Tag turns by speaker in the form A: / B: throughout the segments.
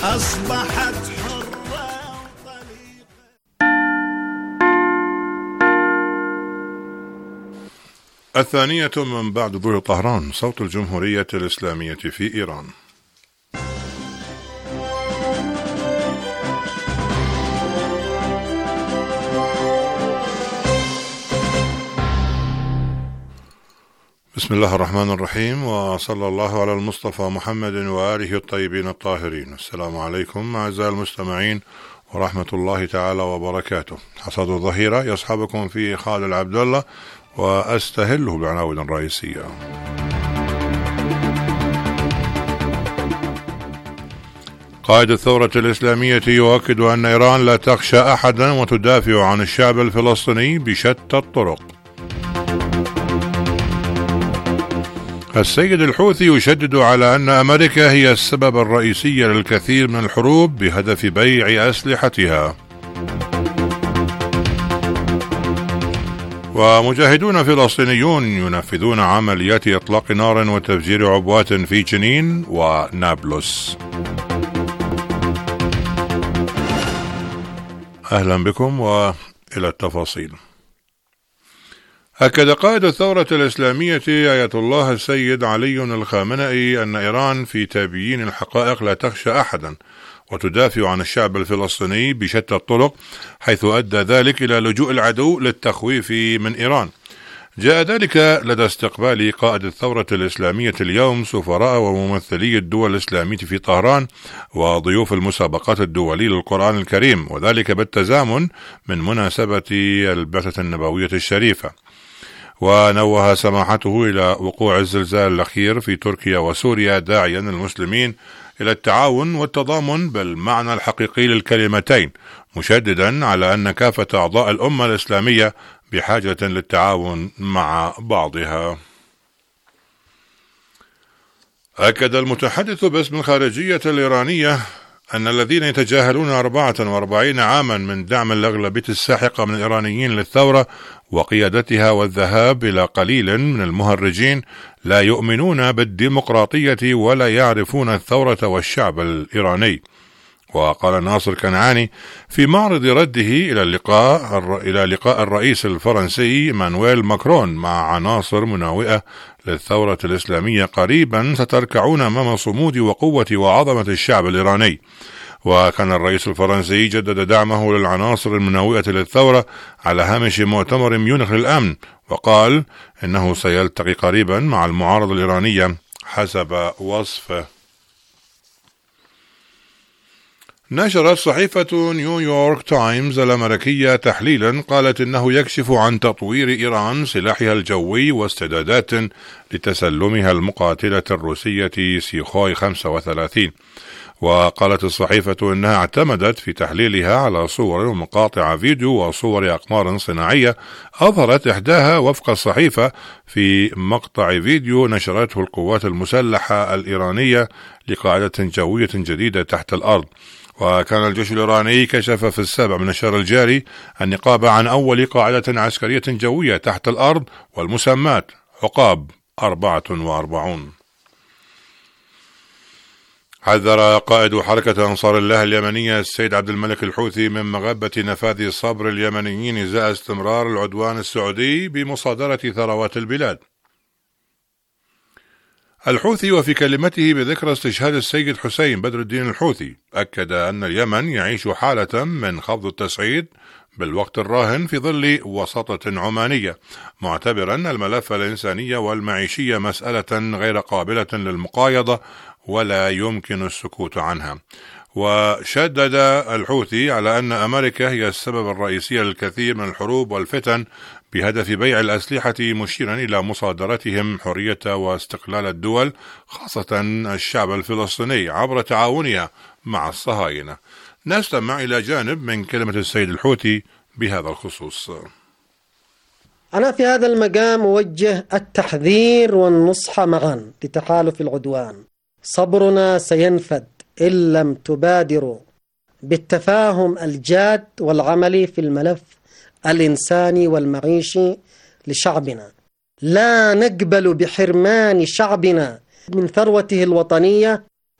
A: أصبحت حرة وطليقة.
B: الثانية من بعد ضوء طهران، صوت الجمهورية الإسلامية في إيران. بسم الله الرحمن الرحيم، وصلى الله على المصطفى محمد وآله الطيبين الطاهرين. السلام عليكم أعزائي المستمعين ورحمة الله تعالى وبركاته. حصاد الظهيرة يصحبكم في خالد العبد الله، وأستهله بالعناوين الرئيسية. قائد الثورة الإسلامية يؤكد أن إيران لا تخشى أحدا وتدافع عن الشعب الفلسطيني بشتى الطرق. السيد الحوثي يشدد على أن أمريكا هي السبب الرئيسي للكثير من الحروب بهدف بيع أسلحتها. ومجاهدون فلسطينيون ينفذون عمليات إطلاق نار وتفجير عبوات في جنين ونابلس. أهلا بكم وإلى التفاصيل. أكد قائد الثورة الإسلامية آية الله السيد علي الخامنئي أن إيران في تبيين الحقائق لا تخشى أحدا وتدافع عن الشعب الفلسطيني بشتى الطرق، حيث أدى ذلك إلى لجوء العدو للتخويف من إيران. جاء ذلك لدى استقبال قائد الثورة الإسلامية اليوم سفراء وممثلي الدول الإسلامية في طهران وضيوف المسابقات الدولية للقرآن الكريم، وذلك بالتزامن من مناسبة البعثة النبوية الشريفة. ونوه سماحته إلى وقوع الزلزال الأخير في تركيا وسوريا، داعيا المسلمين إلى التعاون والتضامن بالمعنى الحقيقي للكلمتين، مشددا على أن كافة أعضاء الأمة الإسلامية بحاجة للتعاون مع بعضها. أكد المتحدث باسم الخارجية الإيرانية أن الذين يتجاهلون 44 عاما من دعم الأغلبية الساحقة من الإيرانيين للثورة وقيادتها والذهاب إلى قليل من المهرجين لا يؤمنون بالديمقراطية ولا يعرفون الثورة والشعب الإيراني. وقال ناصر كنعاني في معرض رده إلى لقاء الرئيس الفرنسي مانويل ماكرون مع عناصر مناوئة للثورة الإسلامية قريبا ستركعون أمام صمود وقوة وعظمة الشعب الإيراني. وكان الرئيس الفرنسي جدد دعمه للعناصر المناوئة للثورة على هامش مؤتمر ميونخ للأمن، وقال إنه سيلتقي قريبا مع المعارضة الإيرانية حسب وصفه. نشرت صحيفة نيويورك تايمز الأمريكية تحليلا قالت إنه يكشف عن تطوير إيران سلاحها الجوي واستعدادات لتسلمها المقاتلة الروسية سيخوي 35. وقالت الصحيفة إنها اعتمدت في تحليلها على صور ومقاطع فيديو وصور أقمار صناعية أظهرت إحداها وفق الصحيفة في مقطع فيديو نشرته القوات المسلحة الإيرانية لقاعدة جوية جديدة تحت الأرض. وكان الجيش الإيراني كشف في 7 من الشهر الجاري النقابة عن أول قاعدة عسكرية جوية تحت الأرض والمسماة عقاب 44. حذر قائد حركة أنصار الله اليمنية السيد عبد الملك الحوثي من مغبة نفاذ صبر اليمنيين إزاء استمرار العدوان السعودي بمصادرة ثروات البلاد. الحوثي وفي كلمته بذكرى استشهاد السيد حسين بدر الدين الحوثي أكد أن اليمن يعيش حالة من خفض التصعيد بالوقت الراهن في ظل وساطة عمانية، معتبرا الملف الإنساني والمعيشي مسألة غير قابلة للمقايضة ولا يمكن السكوت عنها. وشدد الحوثي على أن أمريكا هي السبب الرئيسي للكثير من الحروب والفتن بهدف بيع الأسلحة، مشيرا إلى مصادرتهم حرية واستقلال الدول خاصة الشعب الفلسطيني عبر تعاونها مع الصهاينة. نستمع إلى جانب من كلمة السيد الحوثي بهذا الخصوص.
C: أنا في هذا المقام أوجه التحذير والنصح معا لتحالف العدوان. صبرنا سينفد إن لم تبادروا بالتفاهم الجاد والعملي في الملف الإنساني والمعيشي لشعبنا. لا نقبل بحرمان شعبنا من ثروته الوطنية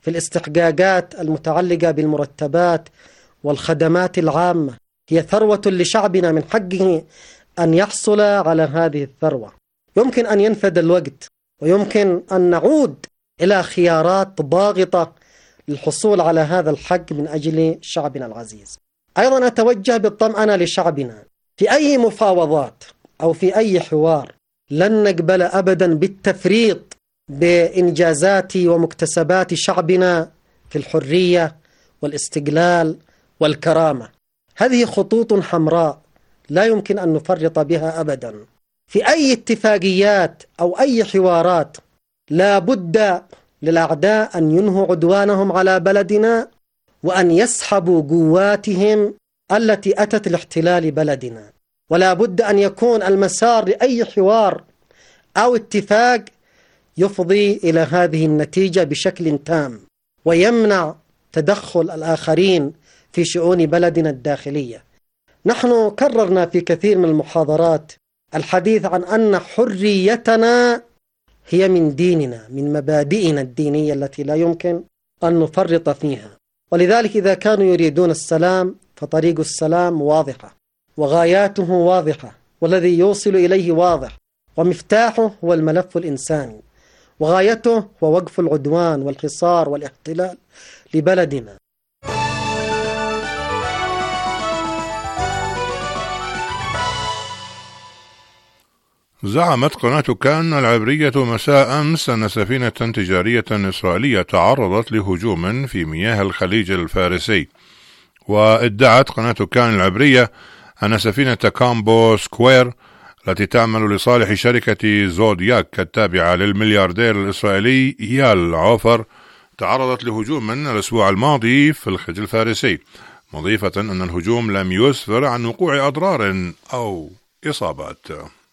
C: في الاستحقاقات المتعلقة بالمرتبات والخدمات العامة هي ثروة لشعبنا، من حقه أن يحصل على هذه الثروة. يمكن أن ينفد الوقت ويمكن أن نعود إلى خيارات ضاغطة للحصول على هذا الحق من أجل شعبنا العزيز. أيضا أتوجه بالطمأنة لشعبنا في أي مفاوضات أو في أي حوار لن نقبل أبدا بالتفريط بإنجازات ومكتسبات شعبنا في الحرية والاستقلال والكرامة. هذه خطوط حمراء لا يمكن أن نفرط بها أبدا. في أي اتفاقيات أو أي حوارات لا بد للأعداء أن ينهوا عدوانهم على بلدنا وأن يسحبوا قواتهم التي أتت لاحتلال بلدنا، ولا بد أن يكون المسار لأي حوار أو اتفاق يفضي إلى هذه النتيجة بشكل تام ويمنع تدخل الآخرين في شؤون بلدنا الداخلية. نحن كررنا في كثير من المحاضرات الحديث عن أن حريتنا هي من ديننا، من مبادئنا الدينية التي لا يمكن أن نفرط فيها. ولذلك إذا كانوا يريدون السلام فطريق السلام واضحة وغاياته واضحة والذي يوصل إليه واضح، ومفتاحه هو الملف الإنساني، وغايته هو وقف العدوان والحصار والاحتلال لبلدنا.
B: زعمت قناة كان العبرية مساء أمس أن سفينة تجارية إسرائيلية تعرضت لهجوم في مياه الخليج الفارسي. وادعت قناة كان العبرية أن سفينة كامبو سكوير التي تعمل لصالح شركة زودياك التابعة للملياردير الإسرائيلي يال عوفر تعرضت لهجوم الأسبوع الماضي في الخليج الفارسي، مضيفة أن الهجوم لم يسفر عن وقوع أضرار أو إصابات.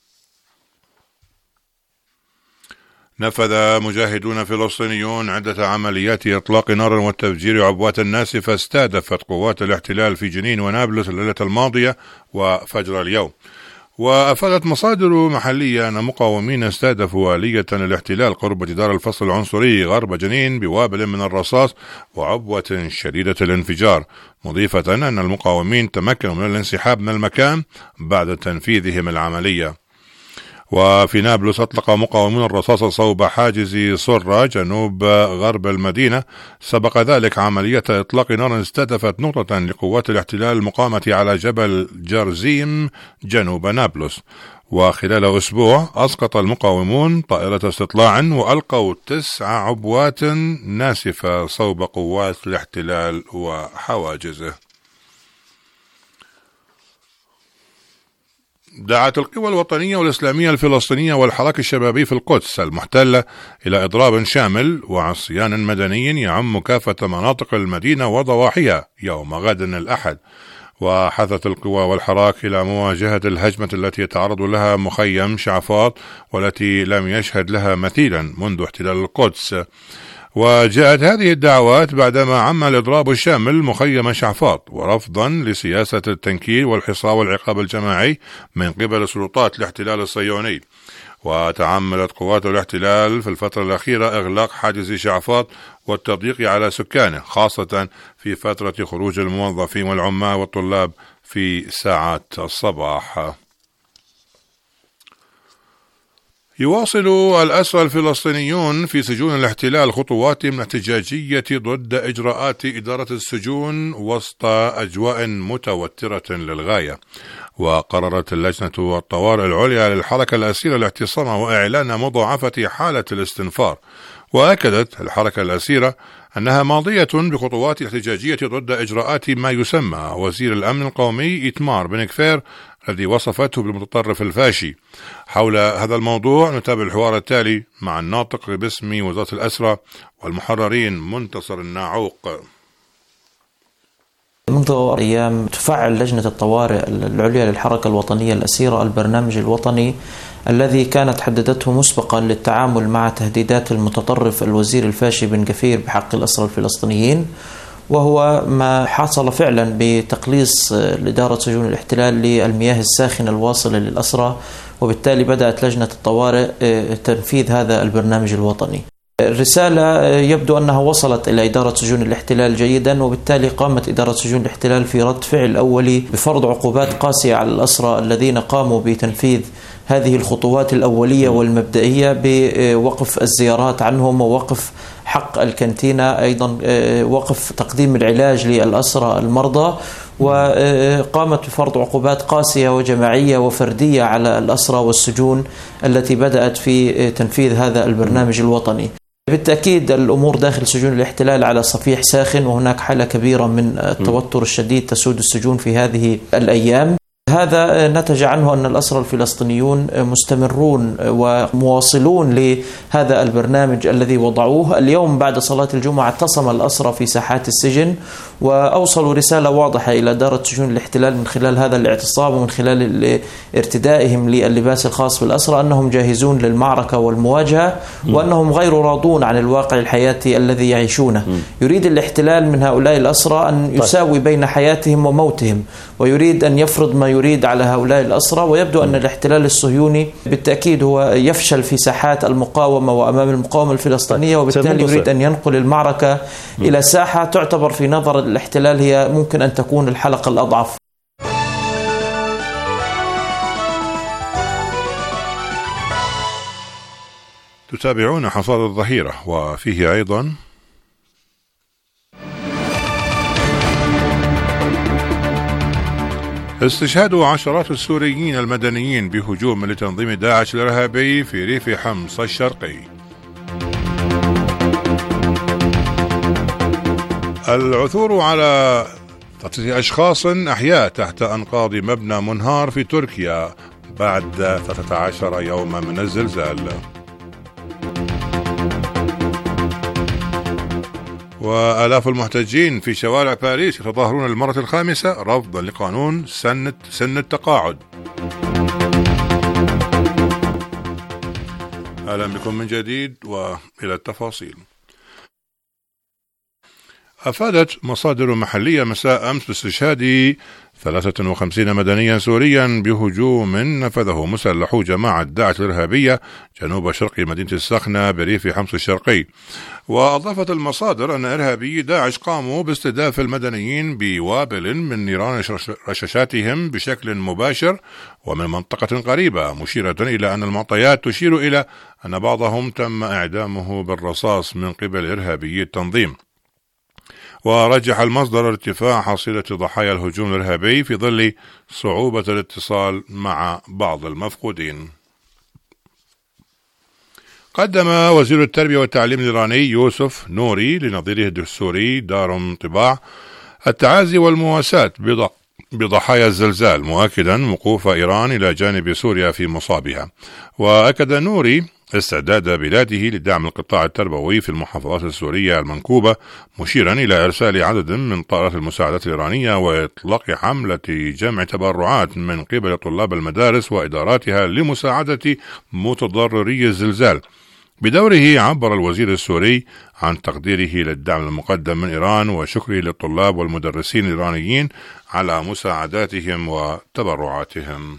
B: نفذ مجاهدون فلسطينيون عدة عمليات إطلاق نار وتفجير عبوات ناسفة استهدفت قوات الاحتلال في جنين ونابلس الليلة الماضية وفجر اليوم. وأفادت مصادر محلية أن مقاومين استهدفوا آلية الاحتلال قرب جدار الفصل العنصري غرب جنين بوابل من الرصاص وعبوة شديدة الانفجار، مضيفة أن المقاومين تمكنوا من الانسحاب من المكان بعد تنفيذهم العملية. وفي نابلس أطلق مقاومون الرصاص صوب حاجز صرة جنوب غرب المدينة. سبق ذلك عملية إطلاق نار استهدفت نقطة لقوات الاحتلال المقامة على جبل جرزيم جنوب نابلس. وخلال أسبوع أسقط المقاومون طائرة استطلاع وألقوا 9 عبوات ناسفة صوب قوات الاحتلال وحواجزه. دعت القوى الوطنية والإسلامية الفلسطينية والحراك الشبابي في القدس المحتلة إلى إضراب شامل وعصيان مدني يعم كافة مناطق المدينة وضواحيها يوم غد الأحد. وحثت القوى والحراك إلى مواجهة الهجمة التي يتعرض لها مخيم شعفاط والتي لم يشهد لها مثيلا منذ احتلال القدس. وجاءت هذه الدعوات بعدما عم الإضراب الشامل مخيم شعفاط ورفضا لسياسة التنكيل والحصار والعقاب الجماعي من قبل سلطات الاحتلال الصهيوني. وتعمدت قوات الاحتلال في الفترة الأخيرة إغلاق حاجز شعفاط والتضييق على سكانه، خاصة في فترة خروج الموظفين والعمال والطلاب في ساعات الصباح. يواصل الأسرى الفلسطينيون في سجون الاحتلال خطواتهم الاحتجاجية ضد إجراءات إدارة السجون وسط أجواء متوترة للغاية. وقررت اللجنة الطوارئ العليا للحركة الأسيرة الاعتصام وإعلان مضاعفة حالة الاستنفار. وأكدت الحركة الأسيرة أنها ماضية بخطوات احتجاجية ضد إجراءات ما يسمى وزير الأمن القومي إيتمار بن كفير الذي وصفته بالمتطرف الفاشي. حول هذا الموضوع نتابع الحوار التالي مع الناطق باسم وزارة الأسرى والمحررين منتصر الناعوق.
D: منذ أيام تفعل لجنة الطوارئ العليا للحركة الوطنية الأسيرة البرنامج الوطني الذي كانت حددته مسبقا للتعامل مع تهديدات المتطرف الوزير الفاشي بن كفير بحق الأسرى الفلسطينيين، وهو ما حصل فعلا بتقليص لإدارة سجون الاحتلال للمياه الساخنة الواصلة للأسرى، وبالتالي بدأت لجنة الطوارئ تنفيذ هذا البرنامج الوطني. الرسالة يبدو أنها وصلت إلى إدارة سجون الاحتلال جيدا، وبالتالي قامت إدارة سجون الاحتلال في رد فعل أولي بفرض عقوبات قاسية على الأسرى الذين قاموا بتنفيذ هذه الخطوات الأولية والمبدئية، بوقف الزيارات عنهم ووقف حق الكانتينا، أيضا وقف تقديم العلاج للأسرى المرضى، وقامت بفرض عقوبات قاسية وجماعية وفردية على الأسرى والسجون التي بدأت في تنفيذ هذا البرنامج الوطني. بالتأكيد الأمور داخل سجون الاحتلال على صفيح ساخن، وهناك حالة كبيرة من التوتر الشديد تسود السجون في هذه الأيام. هذا نتج عنه أن الأسرى الفلسطينيون مستمرون ومواصلون لهذا البرنامج الذي وضعوه. اليوم بعد صلاة الجمعة اعتصم الأسرى في ساحات السجن، وأوصلوا رسالة واضحة إلى إدارة سجون الاحتلال من خلال هذا الاعتصام ومن خلال ارتدائهم للباس الخاص بالأسرى أنهم جاهزون للمعركة والمواجهة، وأنهم غير راضون عن الواقع الحياتي الذي يعيشونه. يريد الاحتلال من هؤلاء الأسرى أن يساوي بين حياتهم وموتهم، ويريد أن يفرض ما يريد على هؤلاء الأسرى. ويبدو أن الاحتلال الصهيوني بالتأكيد هو يفشل في ساحات المقاومة وأمام المقاومة الفلسطينية، وبالتالي يريد أن ينقل المعركة إلى ساحة تعتبر في نظر الاحتلال هي ممكن أن تكون الحلقة الأضعف.
B: تتابعون حصاد الظهيرة، وفيه أيضا استشهاد عشرات السوريين المدنيين بهجوم لتنظيم داعش الإرهابي في ريف حمص الشرقي. العثور على 3 أشخاص أحياء تحت أنقاض مبنى منهار في تركيا بعد 13 يوما من الزلزال. وآلاف المحتجين في شوارع باريس يتظاهرون للمرة الخامسة رفضا لقانون سن التقاعد. أهلا بكم من جديد وإلى التفاصيل. أفادت مصادر محلية مساء أمس باستشهاد 53 مدنيا سوريا بهجوم نفذه مسلحو جماعة داعش الإرهابية جنوب شرق مدينة السخنة بريف حمص الشرقي. وأضافت المصادر أن إرهابي داعش قاموا باستهداف المدنيين بوابل من نيران رشاشاتهم بشكل مباشر ومن منطقة قريبة، مشيرة إلى أن المعطيات تشير إلى أن بعضهم تم إعدامه بالرصاص من قبل إرهابي التنظيم. ورجح المصدر ارتفاع حصيلة ضحايا الهجوم الإرهابي في ظل صعوبة الاتصال مع بعض المفقودين. قدم وزير التربية والتعليم الإيراني يوسف نوري لنظيره السوري دار طباع التعازي والمواساة بضحايا الزلزال، مؤكدا وقوف إيران إلى جانب سوريا في مصابها. وأكد نوري استعداد بلاده لدعم القطاع التربوي في المحافظات السورية المنكوبة، مشيرا إلى إرسال عدد من طائرات المساعدات الإيرانية وإطلاق حملة جمع تبرعات من قبل طلاب المدارس وإداراتها لمساعدة متضرري الزلزال. بدوره عبر الوزير السوري عن تقديره للدعم المقدم من إيران وشكره للطلاب والمدرسين الإيرانيين على مساعداتهم وتبرعاتهم.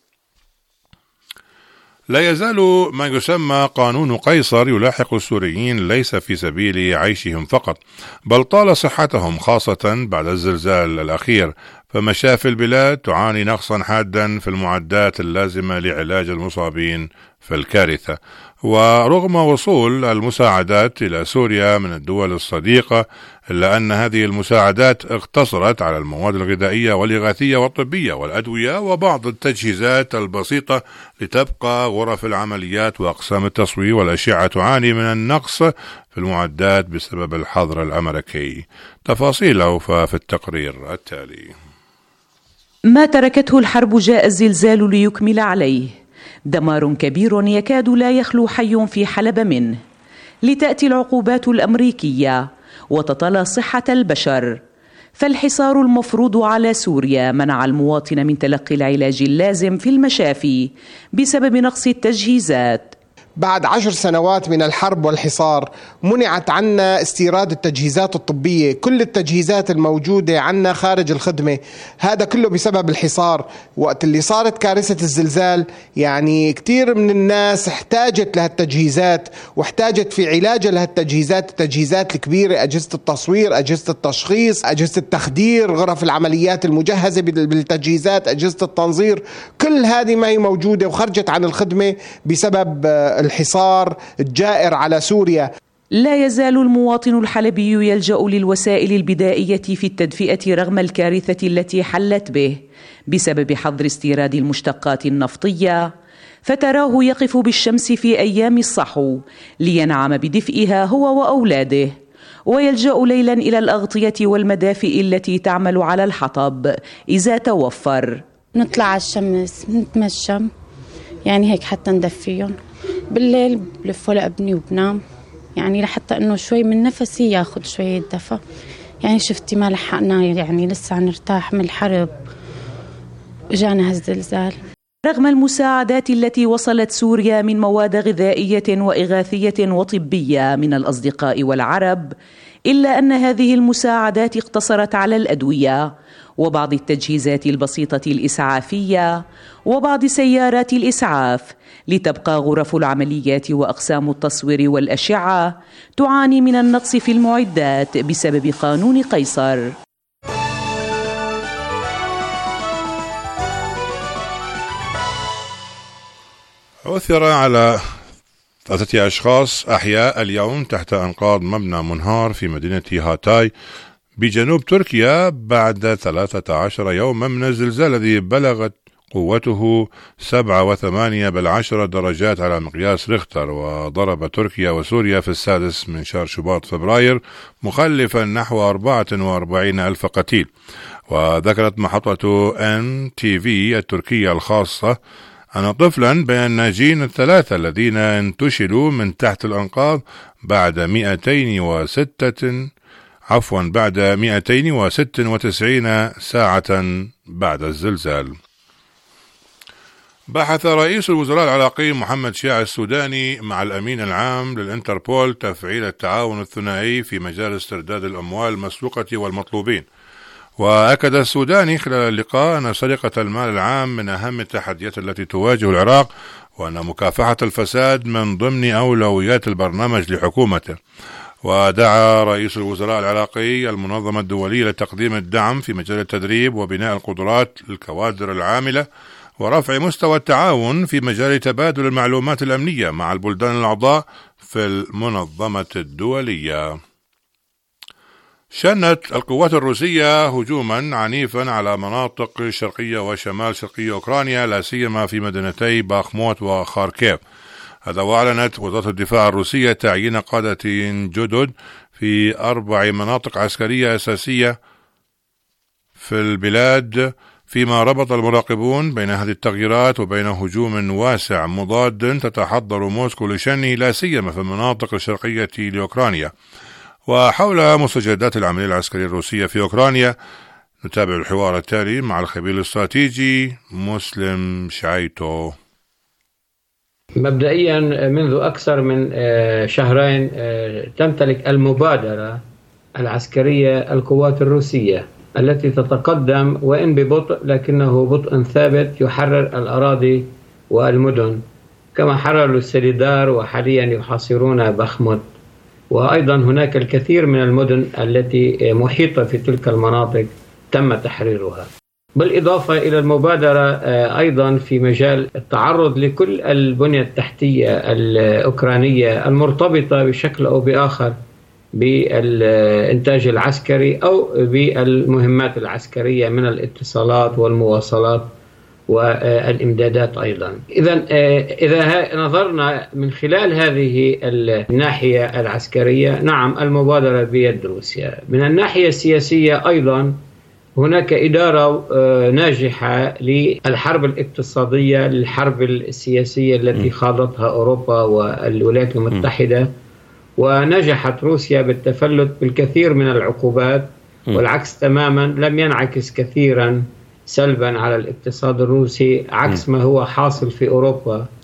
B: لا يزال ما يسمى قانون قيصر يلاحق السوريين ليس في سبيل عيشهم فقط، بل طال صحتهم خاصة بعد الزلزال الأخير، فمشافي البلاد تعاني نقصا حادا في المعدات اللازمة لعلاج المصابين في الكارثة. ورغم وصول المساعدات إلى سوريا من الدول الصديقة، إلا أن هذه المساعدات اقتصرت على المواد الغذائية والإغاثية والطبية والأدوية وبعض التجهيزات البسيطة، لتبقى غرف العمليات وأقسام التصوير والأشعة تعاني من النقص في المعدات بسبب الحظر الأمريكي. تفاصيله في التقرير التالي.
E: ما تركته الحرب جاء الزلزال ليكمل عليه، دمار كبير يكاد لا يخلو حي في حلب منه، لتأتي العقوبات الأمريكية وتطال صحة البشر. فالحصار المفروض على سوريا منع المواطن من تلقي العلاج اللازم في المشافي بسبب نقص التجهيزات.
F: بعد 10 سنوات من الحرب والحصار منعت عنا استيراد التجهيزات الطبية، كل التجهيزات الموجودة عنا خارج الخدمة. هذا كله بسبب الحصار. وقت اللي صارت كارثة الزلزال يعني كتير من الناس احتاجت لها التجهيزات، واحتاجت في علاجها لها التجهيزات الكبيرة، أجهزة التصوير، أجهزة التشخيص، أجهزة التخدير، غرف العمليات المجهزة بالتجهيزات، أجهزة التنظير، كل هذه ما هي موجودة وخرجت عن الخدمة بسبب الحصار الجائر على سوريا.
E: لا يزال المواطن الحلبي يلجأ للوسائل البدائية في التدفئة رغم الكارثة التي حلت به بسبب حظر استيراد المشتقات النفطية، فتراه يقف بالشمس في أيام الصحو لينعم بدفئها هو وأولاده، ويلجأ ليلا إلى الأغطية والمدافئ التي تعمل على الحطب إذا توفر.
G: نطلع على الشمس نتمشى يعني هيك حتى ندفيهم، بالليل بلف ولا ابني وبنام يعني لحتى انه شوي من نفسي ياخذ شوية دفى. يعني شفتي ما لحقنا يعني لسه نرتاح من الحرب، جانا هالزلزال.
E: رغم المساعدات التي وصلت سوريا من مواد غذائية وإغاثية وطبية من الأصدقاء والعرب، إلا أن هذه المساعدات اقتصرت على الأدوية وبعض التجهيزات البسيطة الإسعافية وبعض سيارات الإسعاف، لتبقى غرف العمليات وأقسام التصوير والأشعة تعاني من النقص في المعدات بسبب قانون قيصر.
B: عثر على 3 أشخاص أحياء اليوم تحت أنقاض مبنى منهار في مدينة هاتاي بجنوب تركيا بعد 13 يوما من الزلزال الذي بلغت قوته 7.8 درجات على مقياس ريختر، وضرب تركيا وسوريا في 6 من شهر شباط فبراير، مخلفا نحو 44,000 قتيل. وذكرت محطة NTV التركية الخاصة أن طفلا بين الناجين الثلاثة الذين انتشلوا من تحت الأنقاض بعد 296 ساعة بعد الزلزال. بحث رئيس الوزراء العراقي محمد شيع السوداني مع الأمين العام للإنتربول تفعيل التعاون الثنائي في مجال استرداد الأموال المسروقة والمطلوبين. وأكد السوداني خلال اللقاء أن سرقة المال العام من أهم التحديات التي تواجه العراق، وأن مكافحة الفساد من ضمن أولويات البرنامج لحكومته. ودعا رئيس الوزراء العراقي المنظمة الدولية لتقديم الدعم في مجال التدريب وبناء القدرات للكوادر العاملة، ورفع مستوى التعاون في مجال تبادل المعلومات الأمنية مع البلدان الأعضاء في المنظمة الدولية. شنت القوات الروسية هجوما عنيفا على مناطق شرقية وشمال شرقية أوكرانيا، لا سيما في مدينتي باخموت وخاركيف. هذا وأعلنت وزارة الدفاع الروسية تعيين قادة جدد في 4 مناطق عسكرية أساسية في البلاد، فيما ربط المراقبون بين هذه التغييرات وبين هجوم واسع مضاد تتحضر موسكو لشنه، لا سيما في المناطق الشرقية لأوكرانيا. وحول مستجدات العملية العسكرية الروسية في أوكرانيا نتابع الحوار التالي مع الخبير الاستراتيجي مسلم شعيتو.
H: مبدئيا منذ أكثر من شهرين تمتلك المبادرة العسكرية القوات الروسية التي تتقدم وإن ببطء لكنه بطء ثابت، يحرر الأراضي والمدن كما حرروا السليدار وحاليا يحاصرون باخموت. وأيضا هناك الكثير من المدن التي محيطة في تلك المناطق تم تحريرها. بالإضافة إلى المبادرة أيضا في مجال التعرض لكل البنية التحتية الأوكرانية المرتبطة بشكل أو بآخر بالإنتاج العسكري أو بالمهمات العسكرية من الاتصالات والمواصلات والإمدادات أيضا. إذا نظرنا من خلال هذه الناحية العسكرية، نعم المبادرة بيد روسيا. من الناحية السياسية أيضا هناك إدارة ناجحة للحرب الاقتصادية، للحرب السياسية التي خاضتها أوروبا والولايات المتحدة، ونجحت روسيا بالتفلت بالكثير من العقوبات، والعكس تماما لم ينعكس كثيرا سلبا على الاقتصاد الروسي عكس ما هو حاصل في أوروبا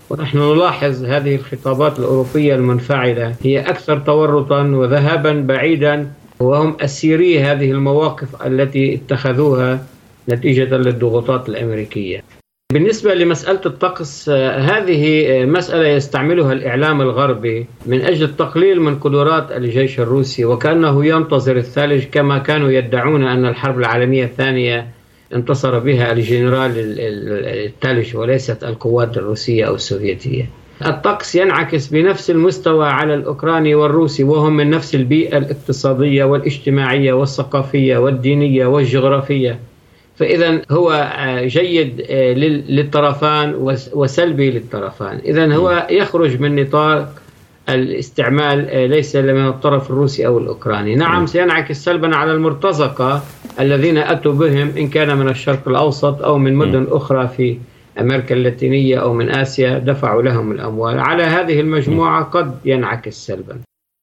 H: ونحن نلاحظ هذه الخطابات الأوروبية المنفعلة هي أكثر تورطا وذهابا بعيدا، وهم أسيري هذه المواقف التي اتخذوها نتيجة للضغوطات الأمريكية. بالنسبة لمسألة الطقس، هذه مسألة يستعملها الإعلام الغربي من أجل التقليل من قدرات الجيش الروسي، وكأنه ينتظر الثلج، كما كانوا يدعون أن الحرب العالمية الثانية انتصر بها الجنرال الثلج وليست القوات الروسية أو السوفيتية. الطقس ينعكس بنفس المستوى على الأوكراني والروسي، وهم من نفس البيئة الاقتصادية والاجتماعية والثقافية والدينية والجغرافية، فإذا هو جيد للطرفان وسلبي للطرفان. إذا هو يخرج من نطاق الاستعمال ليس من الطرف الروسي أو الأوكراني. نعم، سينعكس سلبا على المرتزقة الذين أتوا بهم، إن كان من الشرق الأوسط أو من مدن أخرى في أمريكا اللاتينية أو من آسيا دفعوا لهم الأموال. على هذه المجموعة قد ينعكس سلبا.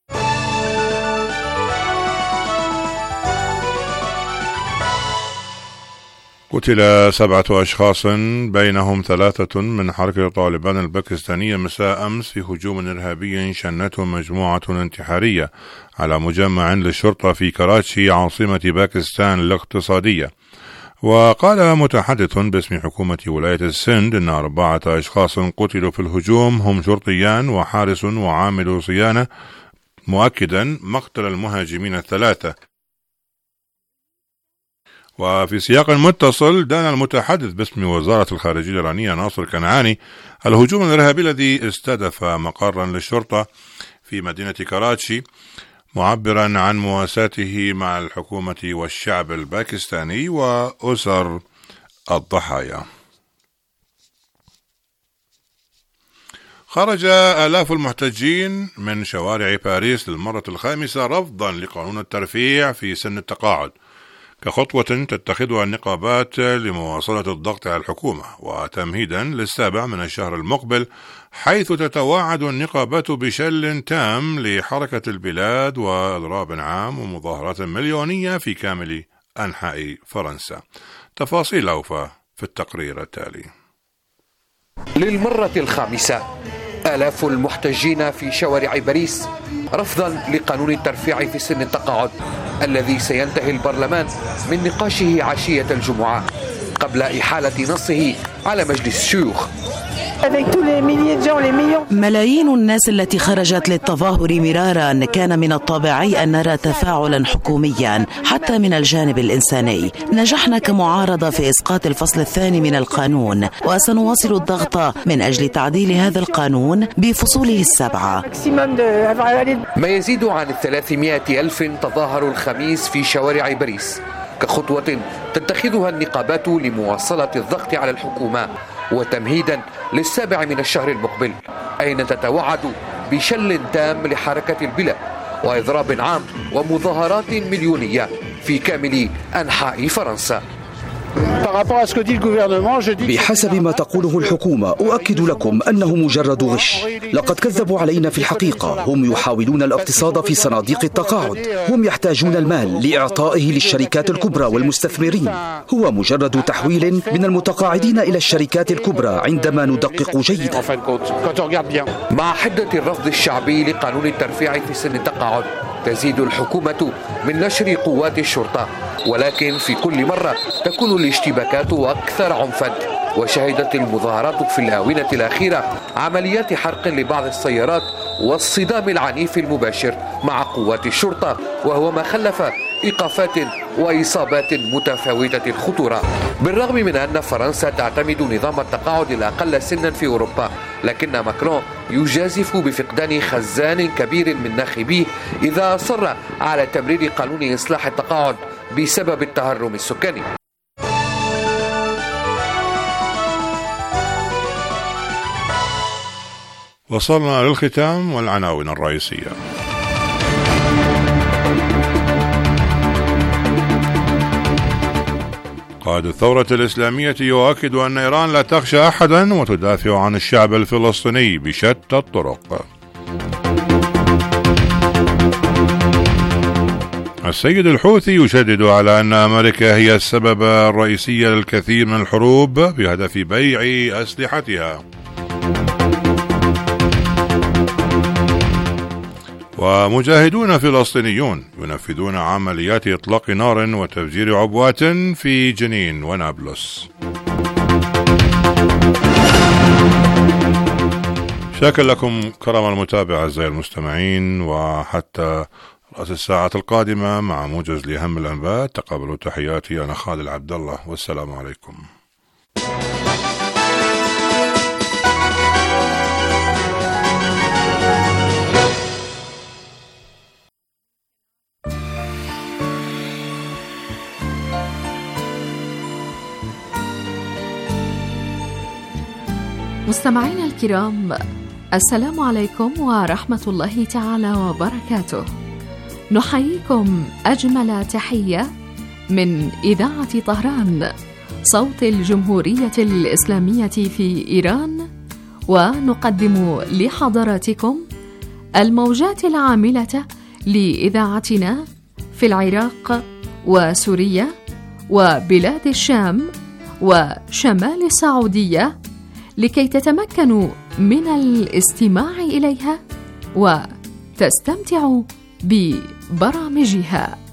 B: قتل 7 أشخاص بينهم 3 من حركة طالبان الباكستانية مساء أمس في هجوم إرهابي شنته مجموعة انتحارية على مجمع للشرطة في كراتشي عاصمة باكستان الاقتصادية. وقال متحدث باسم حكومة ولاية السند أن 4 أشخاص قتلوا في الهجوم، هم شرطيان وحارس وعامل صيانة، مؤكدا مقتل المهاجمين ال3. وفي سياق متصل، دان المتحدث باسم وزارة الخارجية الإيرانية ناصر كنعاني الهجوم الإرهابي الذي استهدف مقرا للشرطة في مدينة كراتشي، معبرا عن مواساته مع الحكومة والشعب الباكستاني وأسر الضحايا. خرج آلاف المحتجين من شوارع باريس للمرة الخامسة رفضا لقانون الترفيع في سن التقاعد، كخطوة تتخذها النقابات لمواصلة الضغط على الحكومة وتمهيدا لل7 من الشهر المقبل، حيث تتوعد النقابات بشل تام لحركة البلاد وإضراب عام ومظاهرات مليونية في كامل أنحاء فرنسا. تفاصيل أوفى في التقرير التالي.
I: للمرة الخامسة آلاف المحتجين في شوارع باريس رفضا لقانون الترفيع في سن التقاعد الذي سينتهي البرلمان من نقاشه عشية الجمعة قبل إحالة نصه على مجلس الشيوخ.
J: ملايين الناس التي خرجت للتظاهر مرارا كان من الطبيعي أن نرى تفاعلا حكوميا حتى من الجانب الإنساني. نجحنا كمعارضة في إسقاط الفصل الثاني من القانون، وسنواصل الضغط من أجل تعديل هذا القانون بفصوله 7.
I: ما يزيد عن 300,000 تظاهروا الخميس في شوارع باريس كخطوة تتخذها النقابات لمواصلة الضغط على الحكومة وتمهيدا لل7 من الشهر المقبل، أين تتوعد بشل تام لحركة البلاد وإضراب عام ومظاهرات مليونية في كامل أنحاء فرنسا.
K: بحسب ما تقوله الحكومة، أؤكد لكم أنه مجرد غش. لقد كذبوا علينا في الحقيقة. هم يحاولون الاقتصاد في صناديق التقاعد، هم يحتاجون المال لإعطائه للشركات الكبرى والمستثمرين. هو مجرد تحويل من المتقاعدين إلى الشركات الكبرى عندما ندقق جيدا.
I: مع حدة الرفض الشعبي لقانون الترفيع في سن التقاعد، تزيد الحكومة من نشر قوات الشرطة، ولكن في كل مرة تكون الاشتباكات أكثر عنفا، وشهدت المظاهرات في الآونة الأخيرة عمليات حرق لبعض السيارات والصدام العنيف المباشر مع قوات الشرطة، وهو ما خلف إيقافات وإصابات متفاوتة الخطورة. بالرغم من أن فرنسا تعتمد نظام التقاعد الأقل سنا في أوروبا، لكن ماكرون يجازف بفقدان خزان كبير من ناخبيه إذا أصر على تمرير قانون إصلاح التقاعد بسبب التهرم السكاني.
B: وصلنا للختام والعناوين الرئيسية. قائد الثورة الإسلامية يؤكد أن إيران لا تخشى أحدا وتدافع عن الشعب الفلسطيني بشتى الطرق. السيد الحوثي يشدد على أن أمريكا هي السبب الرئيسي للكثير من الحروب بهدف بيع أسلحتها. ومجاهدون فلسطينيون ينفذون عمليات إطلاق نار وتفجير عبوات في جنين ونابلس. شاكر لكم كرم المتابعة أعزائي المستمعين، وحتى رأس الساعة القادمة مع موجز لأهم الأنباء تقبلوا تحياتي، أنا خالد عبد الله، والسلام عليكم.
L: مستمعينا الكرام، السلام عليكم ورحمة الله تعالى وبركاته. نحييكم أجمل تحية من إذاعة طهران صوت الجمهورية الإسلامية في إيران، ونقدم لحضراتكم الموجات العاملة لإذاعتنا في العراق وسوريا وبلاد الشام وشمال السعودية، لكي تتمكنوا من الاستماع إليها وتستمتعوا ببرامجها.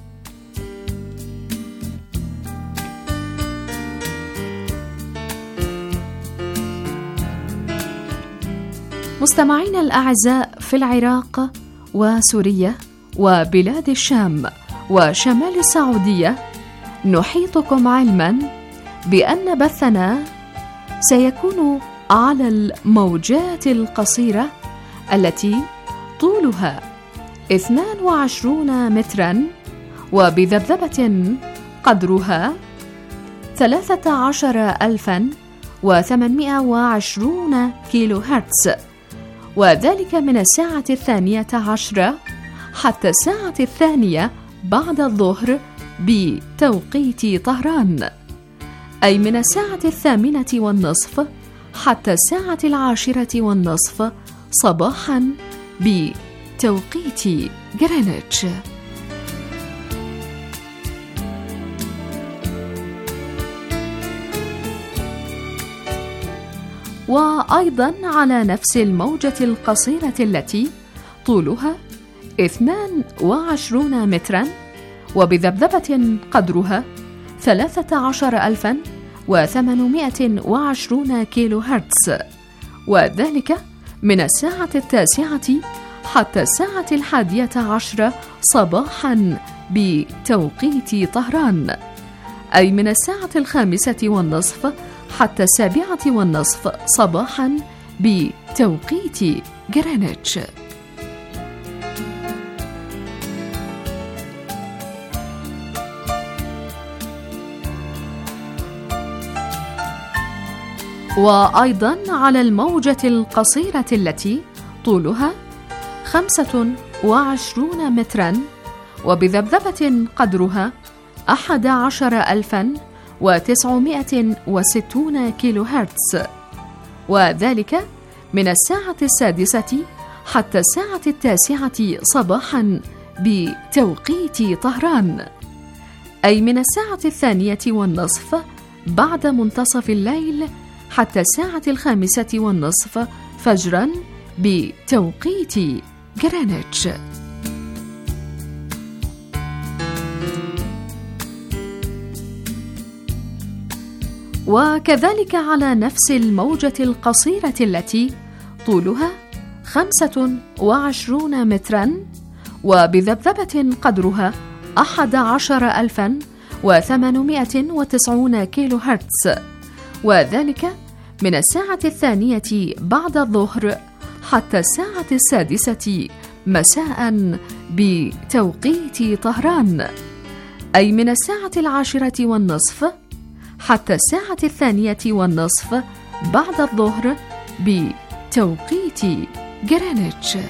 L: مستمعينا الأعزاء في العراق وسوريا وبلاد الشام وشمال السعودية، نحيطكم علما بأن بثنا سيكون على الموجات القصيرة التي طولها 22 مترا وبذبذبة قدرها 13,820 كيلو هرتز، وذلك من الساعة 12 حتى الساعة 2 بعد الظهر بتوقيت طهران، أي من الساعة 8:30 حتى الساعة 10:30 صباحا بتوقيت غرينتش. وأيضا على نفس الموجة القصيرة التي طولها 22 مترا وبذبذبة قدرها 13,820 كيلو هرتز، وذلك من الساعة 9 حتى الساعة 11 صباحا بتوقيت طهران، أي من الساعة 5:30 حتى 7:30 صباحا بتوقيت غرينتش. وأيضا على الموجة القصيرة التي طولها 25 مترا وبذبذبة قدرها 11,960 كيلو هرتز، وذلك من الساعة 6 حتى الساعة 9 صباحا بتوقيت طهران، أي من الساعة 2:30 بعد منتصف الليل حتى الساعة 5:30 فجرا بتوقيت غرينتش. وكذلك على نفس الموجة القصيرة التي طولها 25 مترا وبذبذبة قدرها 11,890 كيلو هرتز، وذلك من الساعة 2 بعد الظهر حتى الساعة 6 مساء بتوقيت طهران، أي من الساعة 10:30 حتى الساعة 2:30 بعد الظهر بتوقيت غرينتش.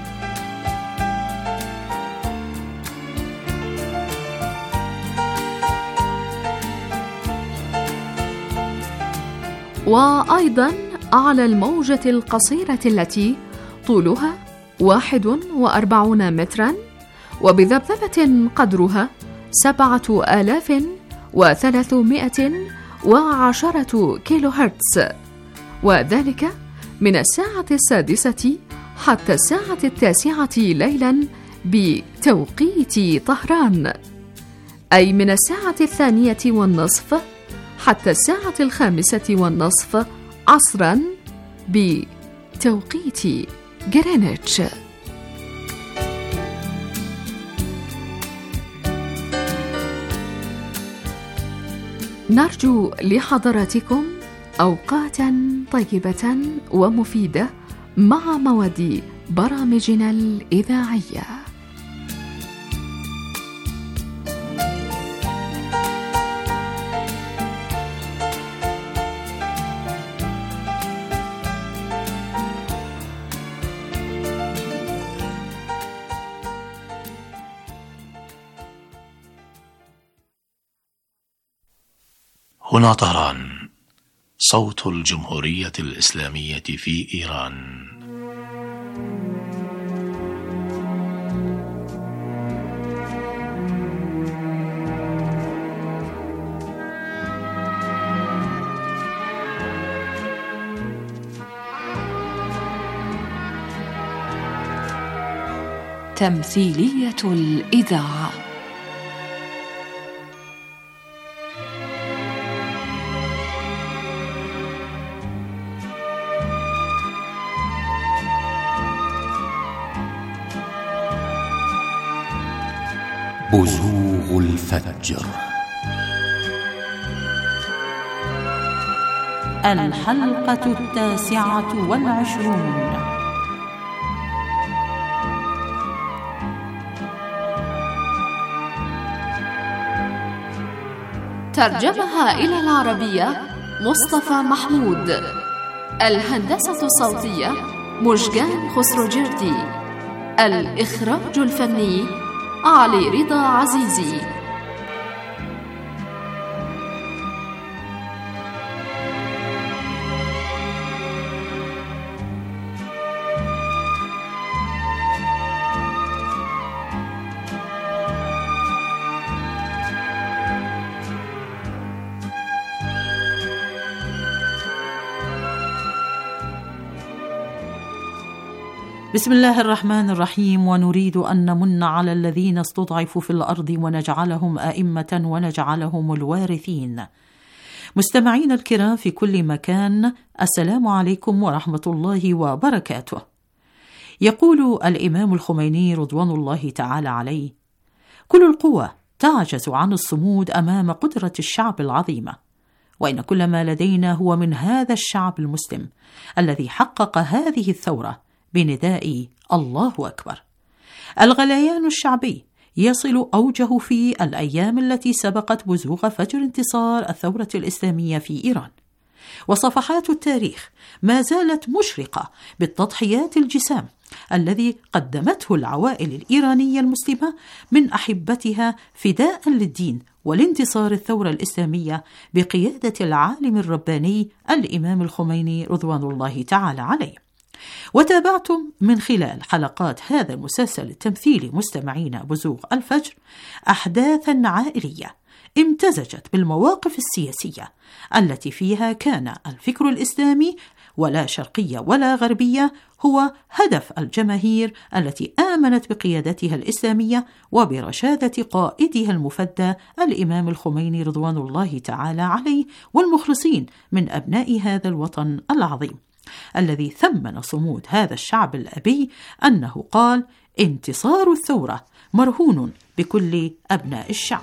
L: وأيضا على الموجة القصيرة التي طولها 41 مترا وبذبذبة قدرها 7,310 كيلو هرتز، وذلك من الساعة 6 حتى الساعة 9 ليلا بتوقيت طهران، أي من الساعة 2:30 حتى الساعة 5:30 عصرا بتوقيت جرينتش. نرجو لحضراتكم أوقاتا طيبة ومفيدة مع مواد برامجنا الإذاعية.
M: هنا طهران، صوت الجمهورية الإسلامية في إيران.
L: تمثيلية الإذاعة.
N: بزوغ الفجر،
O: الحلقة 29.
L: ترجمها إلى العربية مصطفى محمود. الهندسة الصوتية مشجان خسروجردي. الإخراج الفني علي رضا عزيزي.
O: بسم الله الرحمن الرحيم. ونريد أن نمن على الذين استضعفوا في الأرض ونجعلهم أئمة ونجعلهم الوارثين. مستمعين الكرام في كل مكان، السلام عليكم ورحمة الله وبركاته. يقول الإمام الخميني رضوان الله تعالى عليه: كل القوى تعجز عن الصمود أمام قدرة الشعب العظيمة، وإن كل ما لدينا هو من هذا الشعب المسلم الذي حقق هذه الثورة بنداء الله أكبر. الغليان الشعبي يصل أوجه في الأيام التي سبقت بزوغ فجر انتصار الثورة الإسلامية في إيران، وصفحات التاريخ ما زالت مشرقة بالتضحيات الجسام الذي قدمته العوائل الإيرانية المسلمة من أحبتها فداء للدين والانتصار الثورة الإسلامية بقيادة العالم الرباني الإمام الخميني رضوان الله تعالى عليه. وتابعتم من خلال حلقات هذا المسلسل التمثيلي مستمعين بزوغ الفجر أحداثا عائلية امتزجت بالمواقف السياسية التي فيها كان الفكر الإسلامي ولا شرقية ولا غربية هو هدف الجماهير التي آمنت بقيادتها الإسلامية وبرشادة قائدها المفدى الإمام الخميني رضوان الله تعالى عليه، والمخلصين من أبناء هذا الوطن العظيم الذي ثمن صمود هذا الشعب الأبي أنه قال: انتصار الثورة مرهون بكل أبناء الشعب.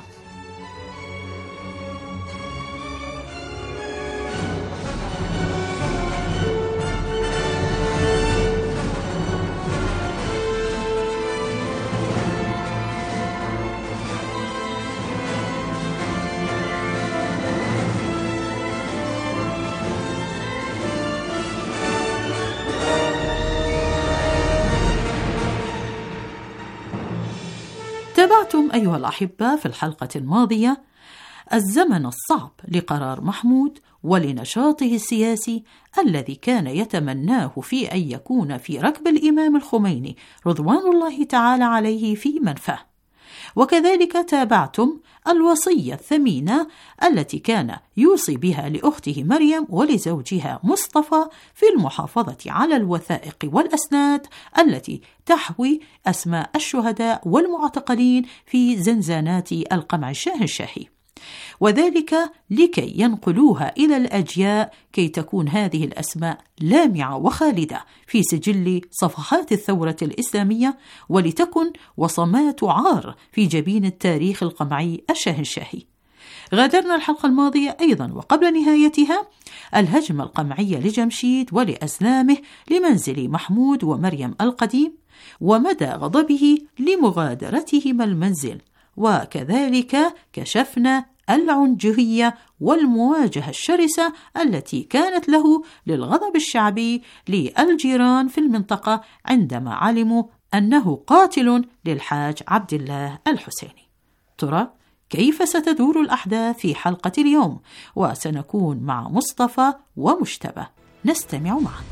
O: تابعتم أيها الأحبة في الحلقة الماضية الزمن الصعب لقرار محمود ولنشاطه السياسي الذي كان يتمناه في أن يكون في ركب الإمام الخميني رضوان الله تعالى عليه في منفاه، وكذلك تابعتم الوصية الثمينة التي كان يوصي بها لأخته مريم ولزوجها مصطفى في المحافظة على الوثائق والأسناد التي تحوي أسماء الشهداء والمعتقلين في زنزانات القمع الشاهنشاهي، وذلك لكي ينقلوها إلى الأجياء كي تكون هذه الأسماء لامعة وخالدة في سجل صفحات الثورة الإسلامية، ولتكن وصمات عار في جبين التاريخ القمعي الشاهنشاهي. غادرنا الحلقة الماضية أيضا وقبل نهايتها الهجمة القمعية لجمشيد ولأزلامه لمنزل محمود ومريم القديم، ومدى غضبه لمغادرتهما المنزل، وكذلك كشفنا العنجهية والمواجهة الشرسة التي كانت له للغضب الشعبي للجيران في المنطقة عندما علموا أنه قاتل للحاج عبد الله الحسيني. ترى كيف ستدور الأحداث في حلقة اليوم؟ وسنكون مع مصطفى ومجتبى، نستمع معا.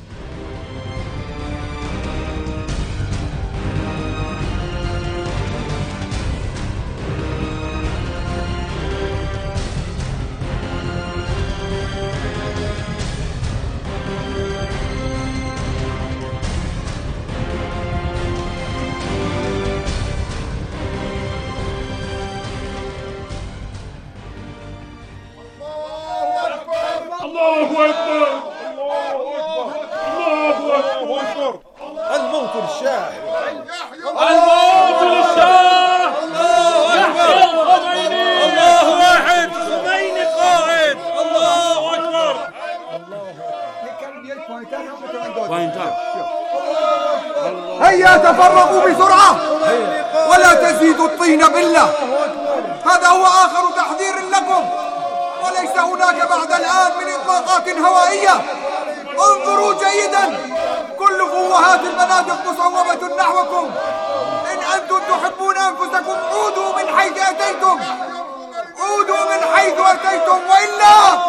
A: الله أكبر الله أكبر الموت للشاه الموت للشاه يحيى الخميني الله واحد خميني قائد الله أكبر
N: هيا تفرقوا بسرعة ولا تزيدوا الطين بالله، هذا هو آخر تحذير لكم، وليس هناك بعد الآن من إطلاقات هوائية. انظروا جيدا، كل فوهات المناطق مصوبة نحوكم. إن أنتم تحبون أنفسكم عودوا من حيث أتيتم، عودوا من حيث أتيتم، وإلا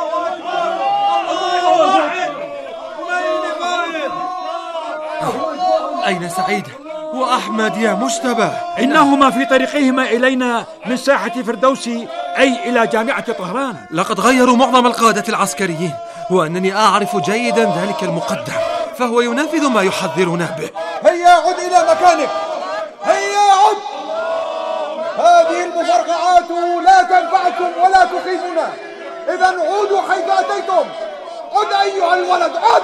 P: أين سعيد وأحمد يا مجتبى؟ إنهما في طريقهما إلينا من ساحة فردوسي، أي إلى جامعة طهران. لقد غيروا معظم القادة العسكريين، وأنني أعرف جيدا ذلك المقدم، فهو ينفذ ما يحذرنا به.
N: هيا عد إلى مكانك، هيا عد. هذه المفرقعات لا تنفعكم ولا تخيفنا، إذا عودوا حيث أتيتم. عد أيها الولد، عد.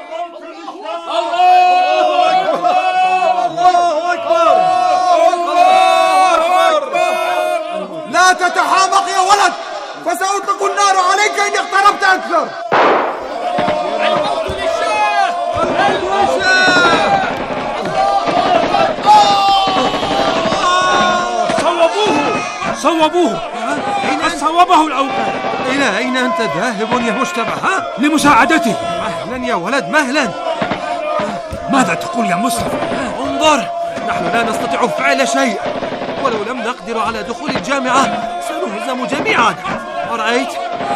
A: الله أكبر الله أكبر الله أكبر.
N: لا تتحامق يا ولد، فسأطلق النار عليك إن اقتربت أكثر.
A: الموت للشاه الموت للشاه.
P: صوبوه قد صوبه الأوقات. إلى أين أنت ذاهب يا مجتبى؟ لمساعدته. مهلا يا ولد مهلا. ماذا تقول يا مصطفى؟ انظر، نحن لا نستطيع فعل شيء، ولو لم نقدر على دخول الجامعة سنهزم جميعا. أرأيت؟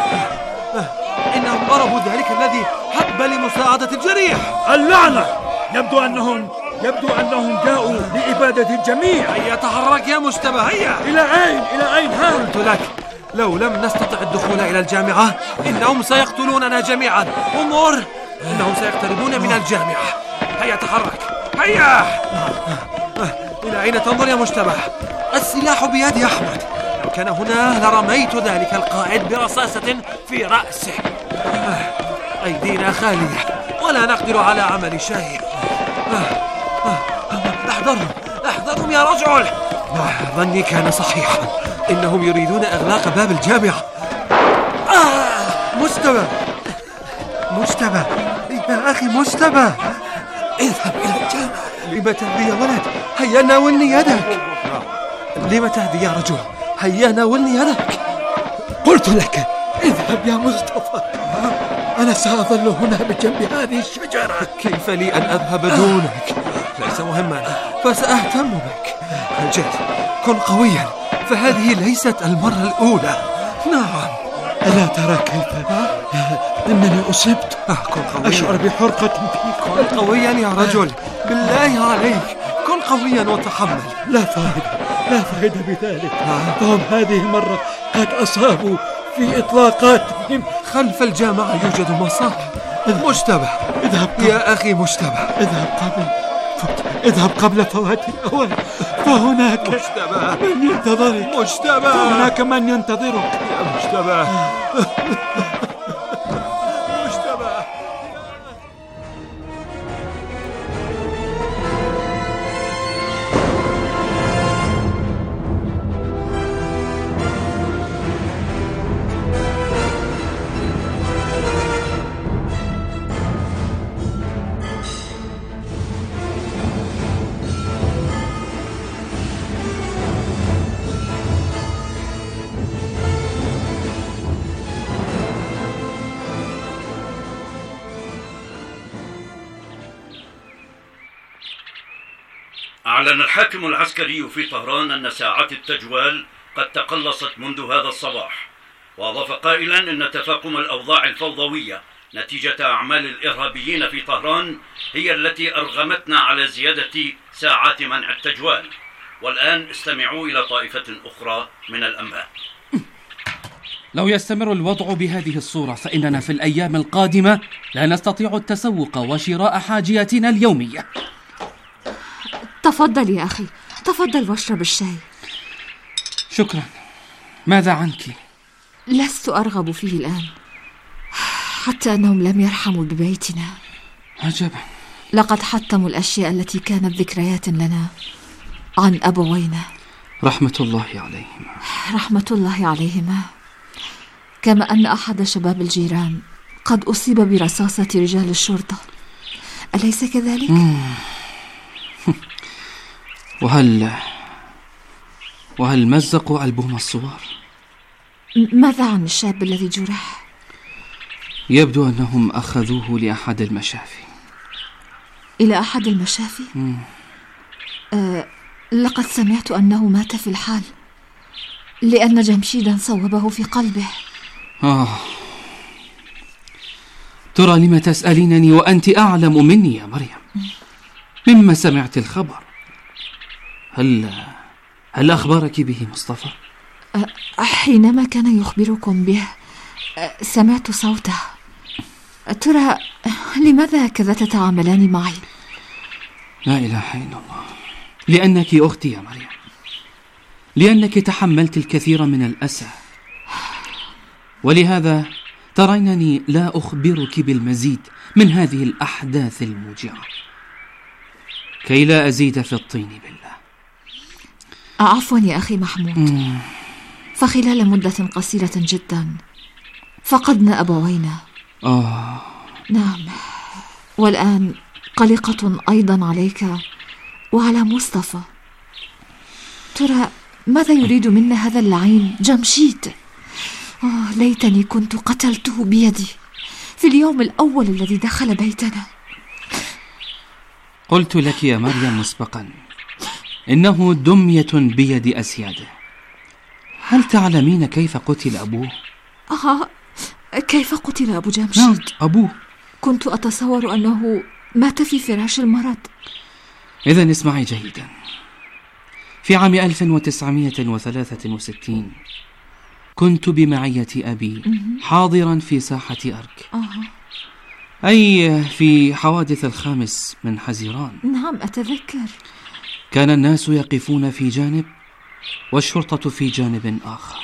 P: إنهم ضربوا ذلك الذي هب لمساعدة الجريح. اللعنة! يبدو أنهم جاءوا لإبادة الجميع. هيا تحرك يا مجتبى، هيا. إلى أين قلت لك لو لم نستطع الدخول إلى الجامعة إنهم سيقتلوننا جميعا. انظر، إنهم سيقتربون من الجامعة. هيا تحرك، هيا. إلى أين تنظر يا مجتبى؟ السلاح بيد أحمد، لو كان هنا لرميت ذلك القائد برصاصة في رأسه. أيدينا خالية ولا نقدر على عمل شيء. احذرهم يا رجل. ظني كان صحيحا، إنهم يريدون إغلاق باب الجامعة. مجتبى يا أخي مجتبى، اذهب إلى الجامعة. لم تهدي يا ولد؟ هيا ناولني يدك. لم تهدي يا رجل؟ هيا ناولني يدك. قلت لك اذهب يا مصطفى، أنا سأظل هنا بجنب هذه الشجرة. كيف لي أن أذهب دونك؟ ليس مهما، فسأهتم بك. الجد، كن قويا، فهذه ليست المرة الأولى. نعم. ألا ترى كيف إنني أصبت؟ كن قويا. أشعر بحرقة فيك. كن قويا يا رجل، بالله عليك كن قويا وتحمل. لا فائدة بذلك، فهم هذه المرة قد أصابوا في إطلاقاتهم.
N: خلف الجامعة يوجد مصاح. مجتبى،
P: اذهب
N: يا أخي مجتبى،
P: اذهب قبل فوات الأوان، فهناك من ينتظرك.
N: مجتبى،
P: فهناك من ينتظرك
N: يا مجتبى.
Q: أعلن الحاكم العسكري في طهران أن ساعات التجوال قد تقلصت منذ هذا الصباح، وأضاف قائلا أن تفاقم الأوضاع الفوضوية نتيجة أعمال الإرهابيين في طهران هي التي أرغمتنا على زيادة ساعات منع التجوال. والآن استمعوا إلى طائفة أخرى من الأنباء.
R: لو يستمر الوضع بهذه الصورة فإننا في الأيام القادمة لا نستطيع التسوق وشراء حاجياتنا اليومية.
S: تفضل يا أخي، تفضل واشرب الشاي.
R: شكرا. ماذا عنك؟
S: لست أرغب فيه الآن، حتى أنهم لم يرحموا ببيتنا.
R: عجبا.
S: لقد حطموا الأشياء التي كانت ذكريات لنا عن أبوينا
R: رحمة الله عليهما.
S: رحمة الله عليهما. كما أن أحد شباب الجيران قد أصيب برصاصة رجال الشرطة، أليس كذلك؟
R: وهل مزقوا ألبوم الصور؟
S: ماذا عن الشاب الذي جرح؟
R: يبدو أنهم أخذوه لأحد المشافي.
S: إلى أحد المشافي؟ لقد سمعت أنه مات في الحال، لأن جمشيدا صوبه في قلبه.
R: ترى لم تسألينني وأنت أعلم مني يا مريم؟ مما سمعت الخبر. هل أخبرك به مصطفى؟
S: حينما كان يخبركم به سمعت صوته. ترى لماذا هكذا تتعاملان معي؟
R: لا إله إلا الله. لأنك أختي يا مريم، لأنك تحملت الكثير من الأسى، ولهذا ترينني لا أخبرك بالمزيد من هذه الأحداث الموجعة كي لا أزيد في الطين بالله.
S: عفوا يا أخي محمود، فخلال مدة قصيرة جدا فقدنا أبوينا. نعم، والآن قلقة أيضا عليك وعلى مصطفى. ترى ماذا يريد منا هذا اللعين جمشيد؟ ليتني كنت قتلته بيدي في اليوم الأول الذي دخل بيتنا.
R: قلت لك يا مريم مسبقا إنه دمية بيد أسياده. هل تعلمين كيف قتل أبوه؟
S: كيف قتل أبو جمشيد؟
R: نعم، أبوه.
S: كنت أتصور أنه مات في فراش المرض.
R: إذن اسمعي جيدا. في عام 1963 كنت بمعية أبي حاضرا في ساحة أرك، أي في حوادث الخامس من حزيران.
S: نعم أتذكر.
R: كان الناس يقفون في جانب والشرطة في جانب آخر.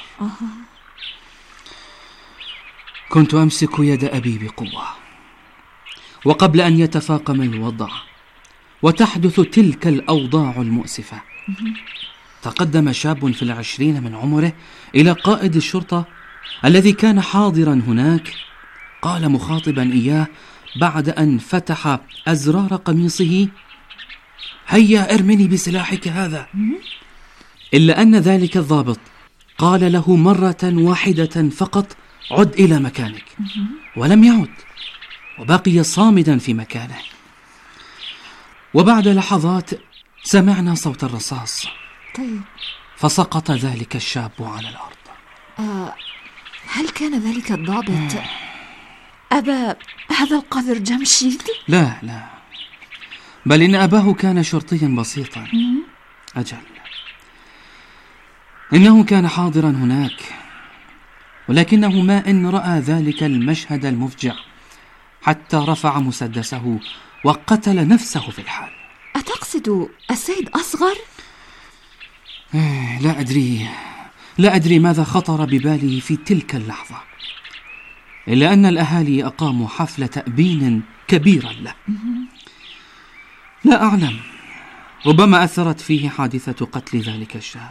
R: كنت أمسك يد أبي بقوة، وقبل أن يتفاقم الوضع وتحدث تلك الأوضاع المؤسفة تقدم شاب في 20 من عمره إلى قائد الشرطة الذي كان حاضرا هناك. قال مخاطبا إياه بعد أن فتح أزرار قميصه: هيا ارمني بسلاحك هذا. إلا أن ذلك الضابط قال له مرة واحدة فقط: عد إلى مكانك. ولم يعد، وبقي صامدا في مكانه. وبعد لحظات سمعنا صوت الرصاص.
S: طيب.
R: فسقط ذلك الشاب على الأرض.
S: هل كان ذلك الضابط أبا هذا القذر جمشيد؟
R: لا، بل إن أباه كان شرطيا بسيطا. أجل، إنه كان حاضرا هناك، ولكنه ما إن رأى ذلك المشهد المفجع حتى رفع مسدسه وقتل نفسه في الحال.
S: أتقصد السيد أصغر؟
R: لا أدري ماذا خطر ببالي في تلك اللحظة، إلا أن الأهالي أقاموا حفل تأبين كبيرا له. لا أعلم، ربما أثرت فيه حادثة قتل ذلك الشاب.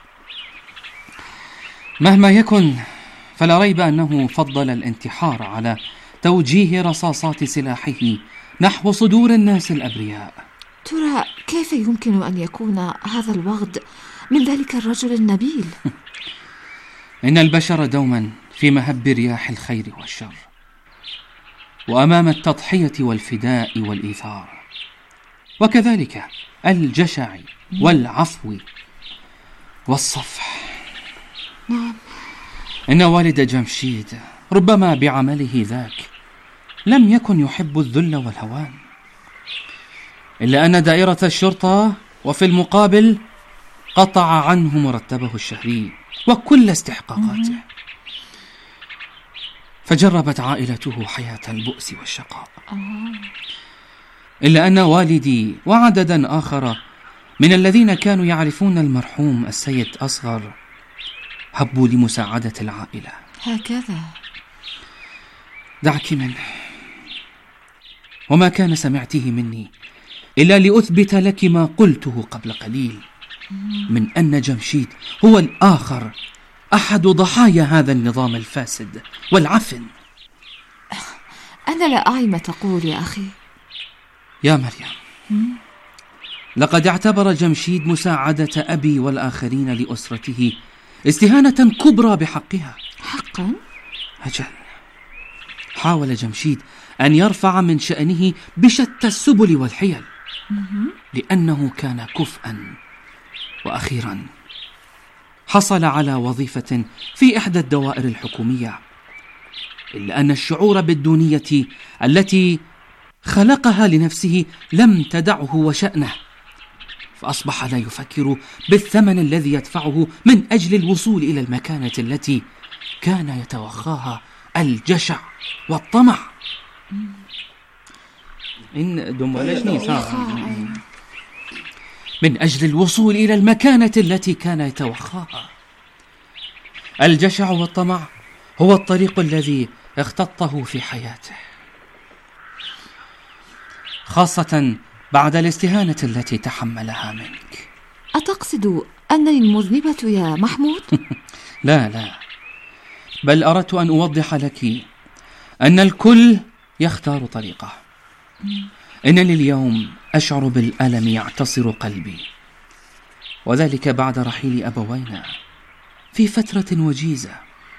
R: مهما يكن، فلا ريب أنه فضل الانتحار على توجيه رصاصات سلاحه نحو صدور الناس الأبرياء.
S: ترى كيف يمكن أن يكون هذا الوغد من ذلك الرجل النبيل؟
R: إن البشر دوما في مهب رياح الخير والشر، وأمام التضحية والفداء والإيثار، وكذلك الجشع والعفو والصفح.
S: نعم.
R: إن والد جمشيد ربما بعمله ذاك لم يكن يحب الذل والهوان، إلا أن دائرة الشرطة وفي المقابل قطع عنه مرتبه الشهري وكل استحقاقاته، فجربت عائلته حياة البؤس والشقاء. إلا أن والدي وعددا آخر من الذين كانوا يعرفون المرحوم السيد أصغر هبوا لمساعدة العائلة.
S: هكذا.
R: دعك منه، وما كان سمعته مني إلا لأثبت لك ما قلته قبل قليل، من أن جمشيد هو الآخر أحد ضحايا هذا النظام الفاسد والعفن.
S: أنا لا أعي ما تقول يا أخي.
R: يا مريم، لقد اعتبر جمشيد مساعدة أبي والآخرين لأسرته استهانة كبرى بحقها.
S: حقا؟
R: أجل، حاول جمشيد أن يرفع من شأنه بشتى السبل والحيل، لأنه كان كفءا، وأخيرا حصل على وظيفة في إحدى الدوائر الحكومية. إلا أن الشعور بالدونية التي خلقها لنفسه لم تدعه وشأنه، فأصبح لا يفكر بالثمن الذي يدفعه من أجل الوصول إلى المكانة التي كان يتوخاها الجشع والطمع. من أجل الوصول إلى المكانة التي كان يتوخاها. الجشع والطمع هو الطريق الذي اختطه في حياته، خاصة بعد الاستهانة التي تحملها منك.
S: أتقصد أنني المذنبة يا محمود؟
R: لا، بل أردت أن أوضح لك أن الكل يختار طريقه. إنني اليوم أشعر بالألم يعتصر قلبي، وذلك بعد رحيل أبوينا في فترة وجيزة.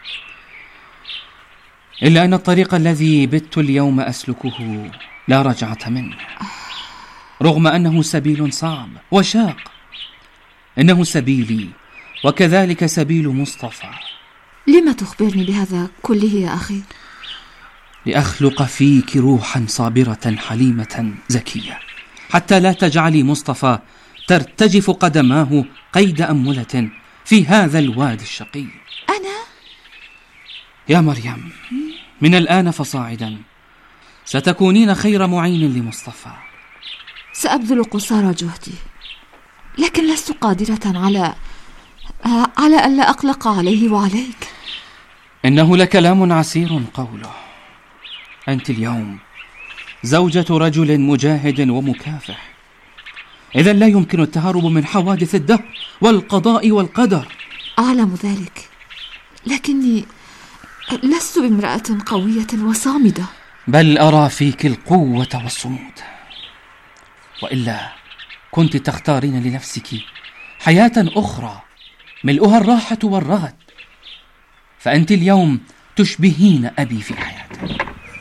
R: إلا أن الطريق الذي بت اليوم أسلكه لا رجعة منه، رغم أنه سبيل صعب وشاق. إنه سبيلي وكذلك سبيل مصطفى.
S: لما تخبرني بهذا كله يا أخي؟
R: لأخلق فيك روحا صابرة حليمة زكية، حتى لا تجعلي مصطفى ترتجف قدماه قيد أمولة في هذا الواد الشقي.
S: أنا؟
R: يا مريم، من الآن فصاعدا ستكونين خير معين لمصطفى.
S: سأبذل قصارى جهدي، لكن لست قادرة على ألا أقلق عليه وعليك.
R: إنه لكلام عسير قوله. أنت اليوم زوجة رجل مجاهد ومكافح، إذن لا يمكن التهرب من حوادث الدهر والقضاء والقدر.
S: أعلم ذلك، لكني لست بامرأة قوية وصامدة.
R: بل أرى فيك القوة والصمود، وإلا كنت تختارين لنفسك حياة أخرى ملؤها الراحة والرغد، فأنت اليوم تشبهين أبي في حياته.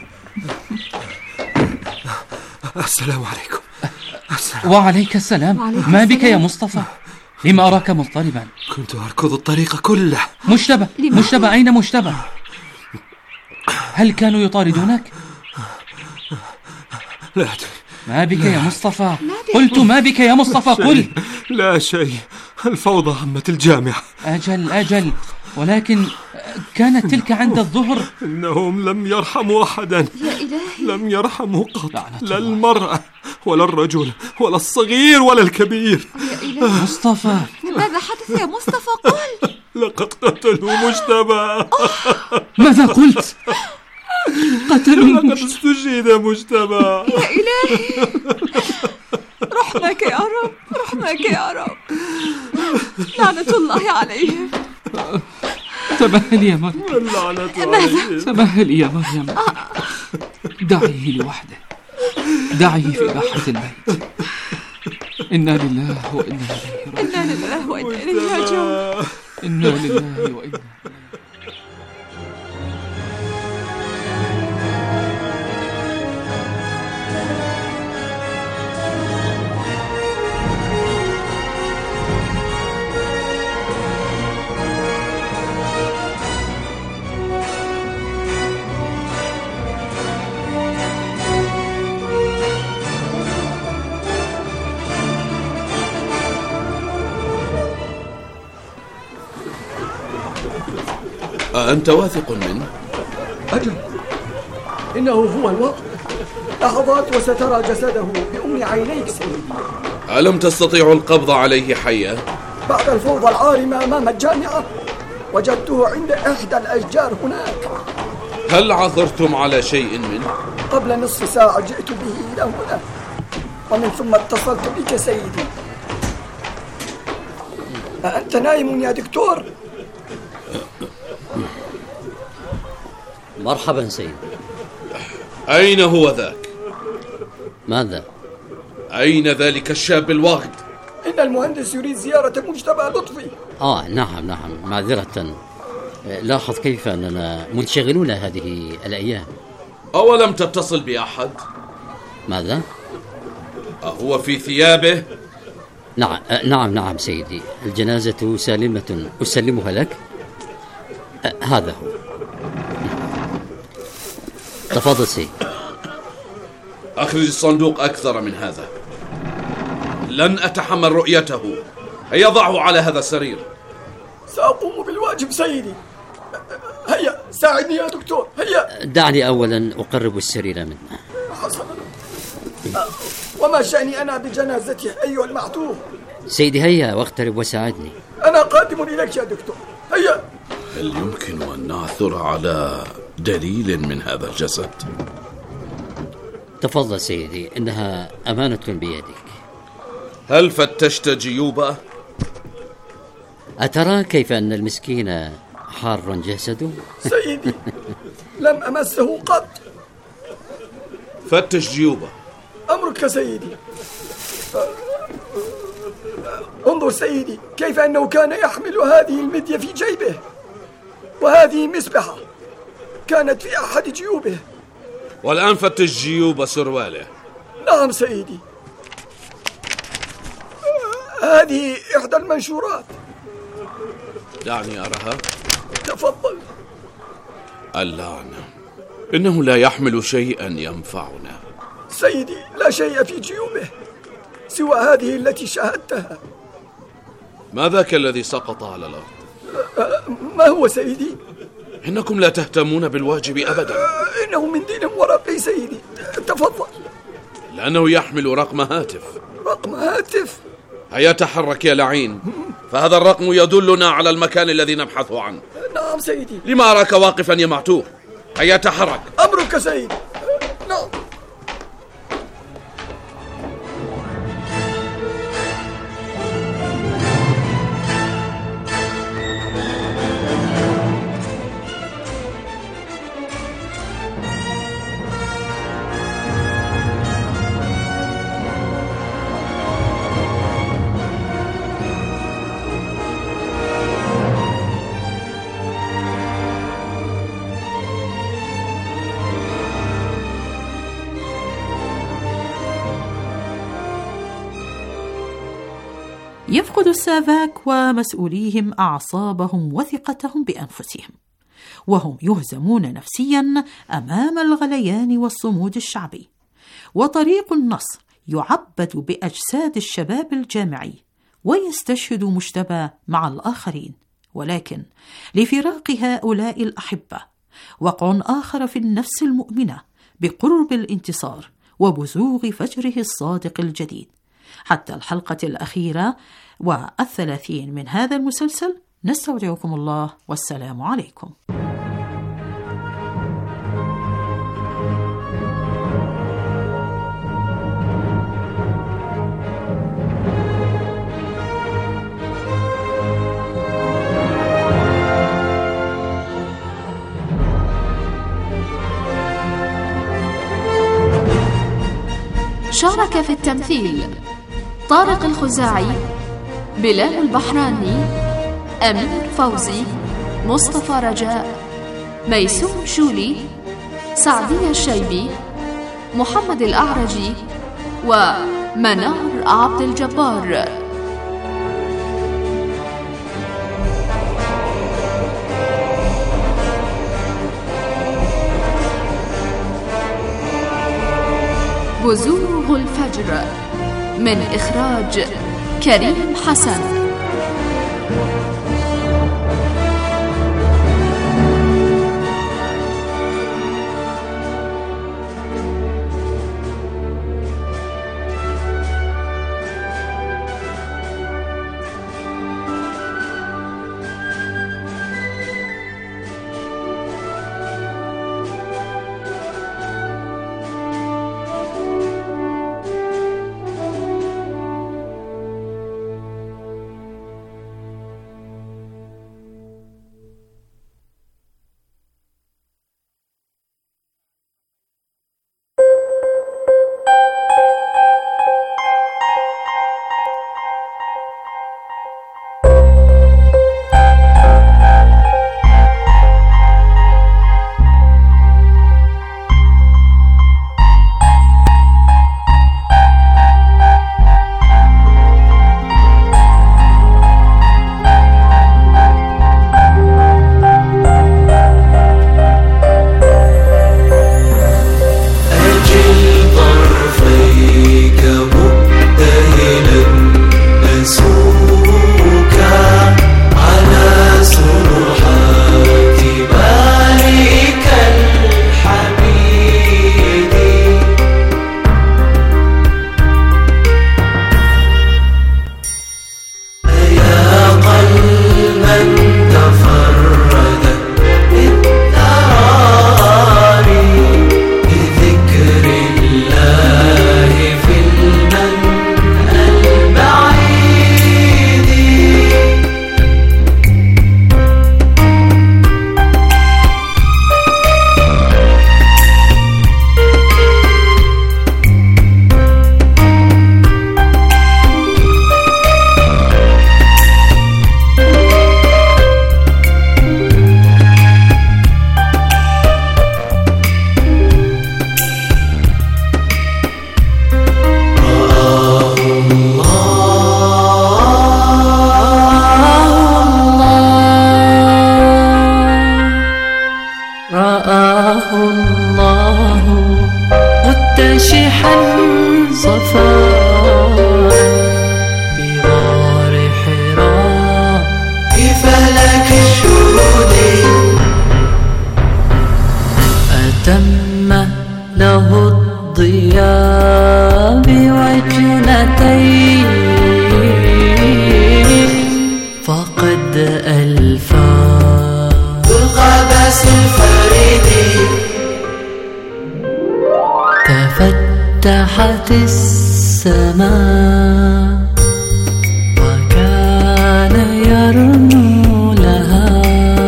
A: السلام عليكم.
R: وعليك السلام. ما بك يا مصطفى؟ لما أراك مضطربا؟
A: كنت أركض الطريق كله.
R: مجتبى أين مجتبى؟ هل كانوا يطاردونك؟
A: لا أدري.
R: ما بك يا مصطفى؟ قلت ما بك يا مصطفى؟ قل.
A: لا شيء، الفوضى عمت الجامعة.
R: أجل، ولكن كانت تلك عند الظهر.
A: إنهم لم يرحموا أحدا.
S: يا إلهي،
A: لم يرحموا قط، لا المرأة ولا الرجل ولا الصغير ولا الكبير.
S: يا إلهي
R: مصطفى،
S: ماذا حدث يا مصطفى؟ قل.
A: لقد قتلوا مجتبى.
R: ماذا قلت؟ قتلوا
A: لقد استشهد مجتبى.
S: يا إلهي، رحمك يا رب، رحمك يا رب، لعنة الله عليهم.
R: تمهل يا مريم، تمهل يا مريم. دعيه لوحده، دعيه في باحة البيت. إنا لله وإنا إليه راجعون.
S: إنا لله وإنا إليه راجعون.
R: إنا لله وإنا.
T: أنت واثق منه؟
U: أجل، إنه هو الوقت. لحظات وسترى جسده بأم عينيك سيدي.
T: ألم تستطيعوا القبض عليه حيا؟
U: بعد الفوضى العارمة أمام الجامعة وجدته عند إحدى الأشجار هناك.
T: هل عثرتم على شيء منه؟
U: قبل نصف ساعة جئت به إلى هنا، ومن ثم اتصلت بك سيدي. أنت نائم يا دكتور؟
V: مرحبا سيدي.
T: أين هو ذاك؟
V: ماذا؟
T: أين ذلك الشاب الواغد؟
U: إن المهندس يريد زيارة مجتبى لطفي.
V: نعم، معذرة. لاحظ كيف أننا منشغلون هذه الأيام.
T: أولم تتصل بأحد؟
V: ماذا؟
T: أهو في ثيابه؟
V: نعم سيدي، الجنازة سالمة، أسلمها لك. هذا هو. تفضل سيدي.
T: أخرج الصندوق أكثر من هذا، لن أتحمل رؤيته. هيا ضعه على هذا السرير.
U: سأقوم بالواجب سيدي. هيا ساعدني يا دكتور، هيا.
V: دعني أولا أقرب السرير منه.
U: حسنا. وما شأني أنا بجنازته أيها المعتوه؟
V: سيدي هيا واقترب وساعدني.
U: أنا قادم إليك يا دكتور، هيا.
T: هل يمكن أن نعثر على دليل من هذا الجسد؟
V: تفضل سيدي، إنها أمانة بيدك.
T: هل فتشت جيوبه؟
V: أترى كيف أن المسكين حار جسده؟
U: سيدي لم أمسه قط.
T: فتش جيوبه.
U: أمرك سيدي. انظر سيدي كيف أنه كان يحمل هذه المدية في جيبه، وهذه مسبحة كانت في أحد جيوبه.
T: والآن فتش جيوب سرواله.
U: نعم سيدي، هذه إحدى المنشورات.
T: دعني أراها.
U: تفضل.
T: اللعنة، إنه لا يحمل شيئا ينفعنا.
U: سيدي لا شيء في جيوبه سوى هذه التي شاهدتها.
T: ما ذاك الذي سقط على الأرض؟
U: ما هو سيدي؟
T: إنكم لا تهتمون بالواجب أبدا.
U: إنه من دين ورقي سيدي. تفضل.
T: لأنه يحمل رقم هاتف.
U: رقم هاتف؟
T: هيا تحرك يا لعين، فهذا الرقم يدلنا على المكان الذي نبحث عنه.
U: نعم سيدي.
T: لما أراك واقفا يا معتوه؟ هيا تحرك.
U: أمرك سيدي. نعم.
O: يفقد السافاك ومسؤوليهم أعصابهم وثقتهم بأنفسهم، وهم يهزمون نفسيا أمام الغليان والصمود الشعبي، وطريق النصر يعبد بأجساد الشباب الجامعي ويستشهد مجتبى مع الآخرين، ولكن لفراق هؤلاء الأحبة وقع آخر في النفس المؤمنة بقرب الانتصار وبزوغ فجره الصادق الجديد. حتى الحلقة الأخيرة و30 من هذا المسلسل نستودعكم الله والسلام عليكم.
L: شارك في التمثيل طارق الخزاعي، بلال البحراني، أمير فوزي، مصطفى رجاء، ميسوم شولي، سعدية الشيبي، محمد الأعرجي، ومنار عبد الجبار. بزوغ الفجر من إخراج كريم حسن.
C: تحت السماء وكان يرنو لها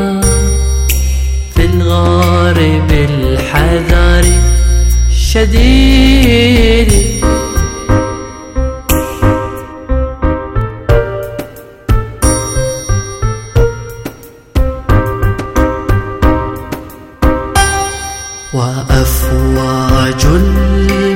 C: في الغار بالحذر الشديد وأفواج